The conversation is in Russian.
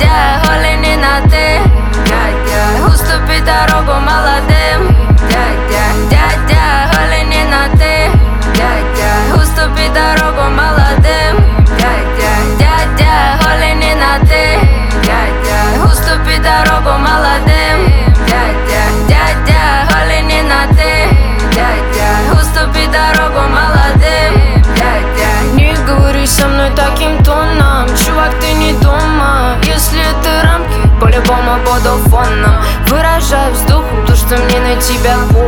дядя, голени на ты, дядя, уступи дорогу молодым, дядя, дядя, голени на ты, дядя, уступи дорогу молодым, дядя, дядя, голени на ты, дядя, уступи дорогу молодым, дядя, дядя, голени на ты, дядя, уступи дорогу молодым, дядя. Не говори со мной таким тоном, чувак, ты не дома. Если это рамки, по-любому буду фоном. Выражаю вздохом то, что мне на тебя